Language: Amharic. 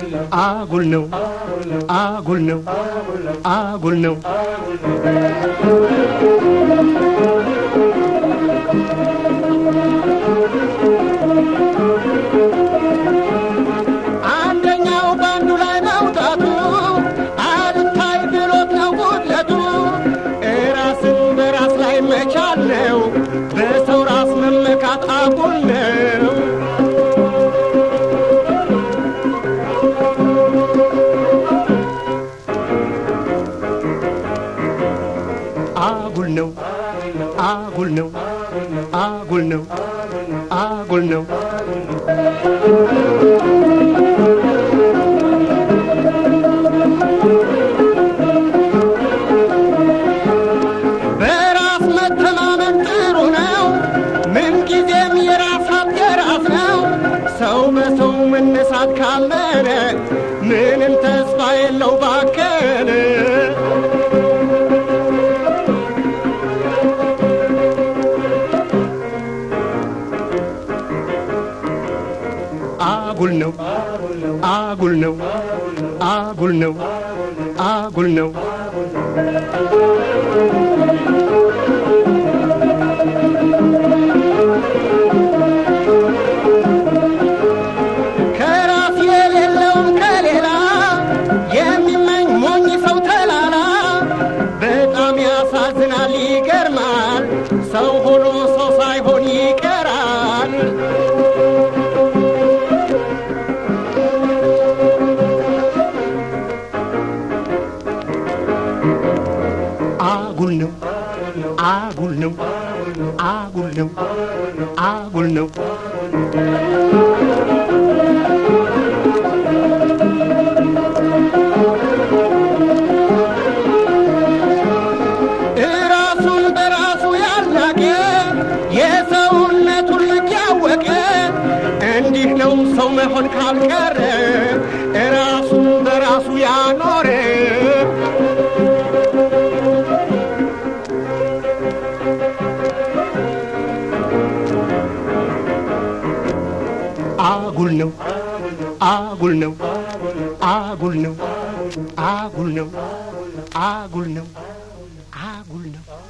አጉል ነው አጉል ነው አጉል ነው አንደኛው ባንዱ ላይ መውጣቱ አልታይ ብሎት ነው ጉድለቱ ራስን በራስ ላይ መቻል ነው በሰው ራስ መመካት አጉል ነው አጉል ነው አጉል ነው አጉል ነው አጉል ነው በራስ መተማመን ጥሩ ነው ምን ጊዜም የራስ ሀብት የራስ ነው ሰው በሰው መነሳት ካመነ ምንም ተስፋ የለው ባከነ አጉል ነው አጉል ነው አጉል ነው አጉል ነው ከራስ የሌለውን ከሌላ የሚመኝ ሞኝ ሰው ተላላ በጣም ያሳዝናል ይገርማል ሰው ሆኖ ሰው ሳይሆን ይቀራል አጉል ነው አጉል ነው አጉል ነው አጉል ነው ራሱን በራሱ ያላቀ የሰውነቱን ልክ ያወቀ እንዲህ ነው ሰው መሆን ካልቀረ ራሱን በራሱ ያኖረ አጉል ነው አጉል ነው አጉል ነው አጉል ነው አጉል ነው አጉል ነው